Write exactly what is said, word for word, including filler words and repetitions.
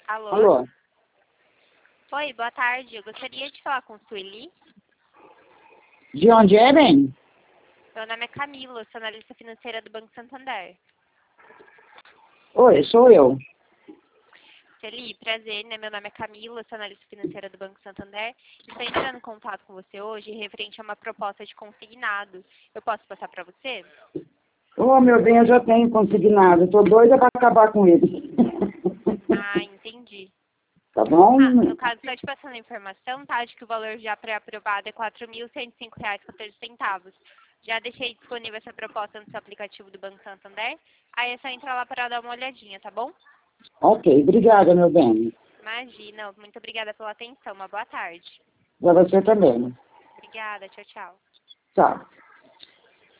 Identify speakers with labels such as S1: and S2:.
S1: Alô?
S2: Alô?
S1: Oi, boa tarde. Eu gostaria de falar com Sueli.
S2: De onde é, bem?
S1: Meu nome é Camila, sou analista financeira do Banco Santander.
S2: Oi, sou eu.
S1: Sueli, prazer, né? Meu nome é Camila, sou analista financeira do Banco Santander. Estou entrando em contato com você hoje referente a uma proposta de consignado. Eu posso passar para você?
S2: Ô, meu bem, eu já tenho consignado. Tô doida para acabar com ele.
S1: Ah, entendi.
S2: Tá bom?
S1: Ah, no caso, só te passando a informação, tá? De que o valor já pré-aprovado é quatro mil cento e cinco reais e quatorze centavos. Já deixei disponível essa proposta no seu aplicativo do Banco Santander. Aí é só entrar lá para dar uma olhadinha, tá bom?
S2: Ok, obrigada, meu bem.
S1: Imagina. Muito obrigada pela atenção. Uma boa tarde.
S2: Para você também.
S1: Obrigada. Tchau, tchau.
S2: Tchau.